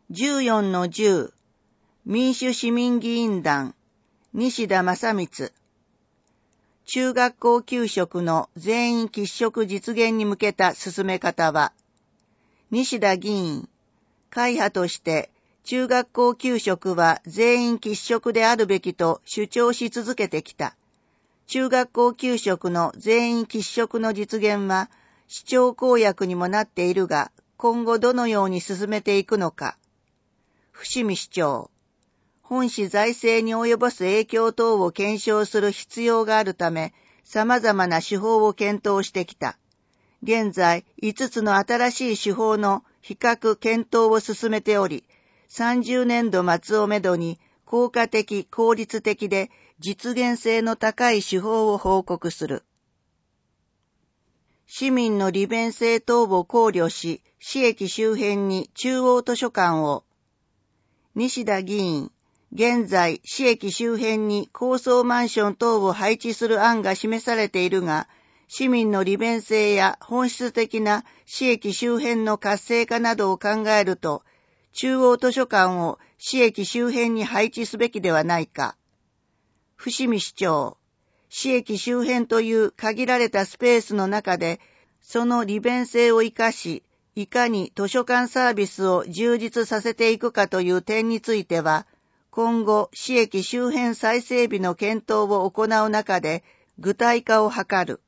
14-10民主市民議員団西田正光中学校給食の全員喫食実現に向けた進め方は、西田議員、会派として中学校給食は全員喫食であるべきと主張し続けてきた。中学校給食の全員喫食の実現は市長公約にもなっているが、今後どのように進めていくのか。伏見市長、本市財政に及ぼす影響等を検証する必要があるため、様々な手法を検討してきた。現在、5つの新しい手法の比較検討を進めており、30年度末をめどに効果的、効率的で実現性の高い手法を報告する。市民の利便性等を考慮し、市駅周辺に中央図書館を。西田議員、現在、市駅周辺に高層マンション等を配置する案が示されているが、市民の利便性や本質的な市駅周辺の活性化などを考えると、中央図書館を市駅周辺に配置すべきではないか。伏見市長、市駅周辺という限られたスペースの中で、その利便性を生かし、いかに図書館サービスを充実させていくかという点については、今後、市駅周辺再整備の検討を行う中で具体化を図る。